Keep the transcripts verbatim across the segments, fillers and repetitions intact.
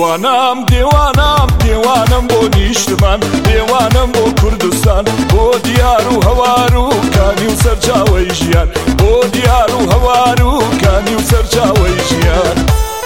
دیوانم دیوانم دیوانم بۆ نیشتمان دیوانم بۆ کوردستان بۆ دیار و هەوار و کانی و سەرچاوەی ژیان بۆ دیار و هەوار و کانی و سەرچاوەی ژیان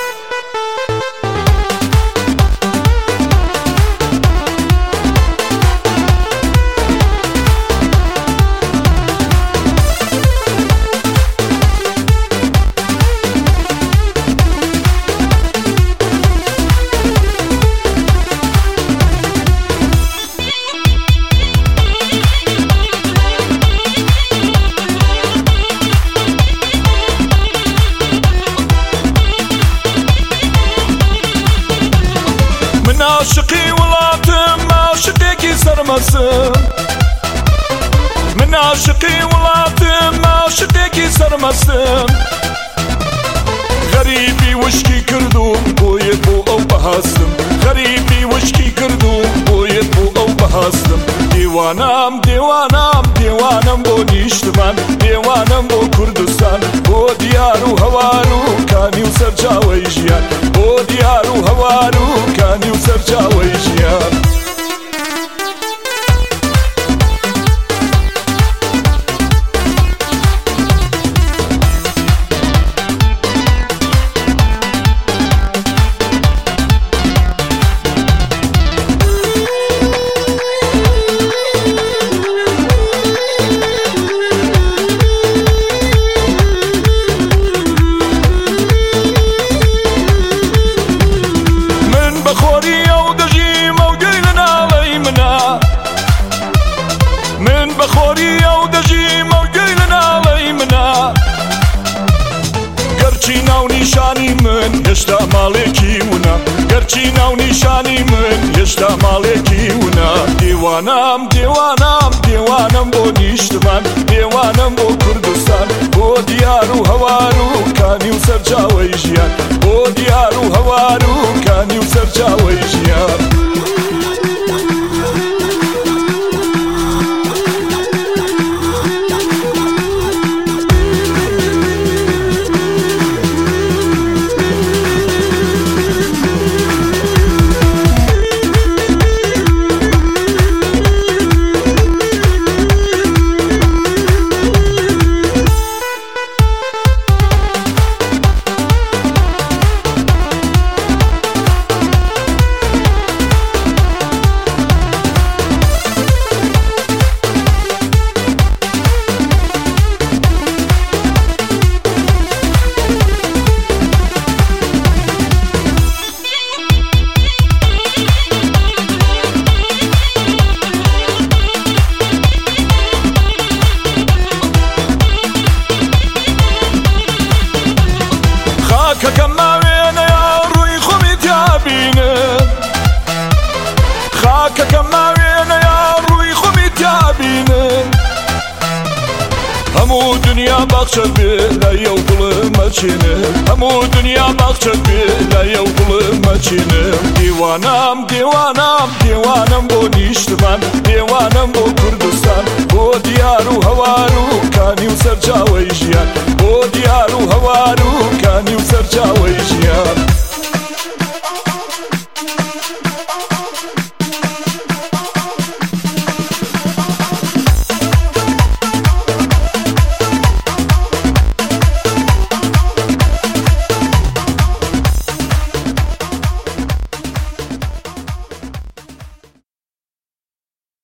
عاشقی وڵاتم عاشقێکی سەرمەسم من عاشقی وڵاتم عاشقێکی سەرمەسم غەریبی وشکی کردوم بۆیە بۆ ئەو بەهاستم غەریبی وشکی کردوم بۆیە بۆ ئەو بەهاستم دیوانم دیوانم دیوانم بۆ نیشتمان دیوانم بۆ کوردستان بۆ دیار و هەوار و کانی و سەرچاوەی ژیان بۆ دیار و هەوار و کانی و سەرچاوەی ژیان بەخۆری ئەو دەژیم ئەو گوێی لە ناڵەی منە گەرچی ناو نیشانی من هێشتا ماڵێکی ونا گەرچی ناو نیشانی من هێشتا ماڵێکی ونا دیوانم دیوانم دیوانم بۆ نیشتمان دیوانم بۆ کوردستان بۆ دیار و هەوار و کانی و سەرچاوەی ژیان بۆ دیار و هەوار و کانی و سەرچاوەی ژیان خاکەکەم ماوێنەیە ڕووی خۆمی تیابینم خاکەکەم ماوێنەیە ڕووی خۆمی تیابینم هەموو دنیا باخچەت بێ لایە و گوڵم مەچینم هەموو دنیا باخچەت بێ لایە و گوڵم مەچینم دیوانم دیوانم دیوانم بۆ نیشتمان دیوانم بۆ کوردستان بۆ دیار و هەوار و کانی و سەرچاوەی ژیان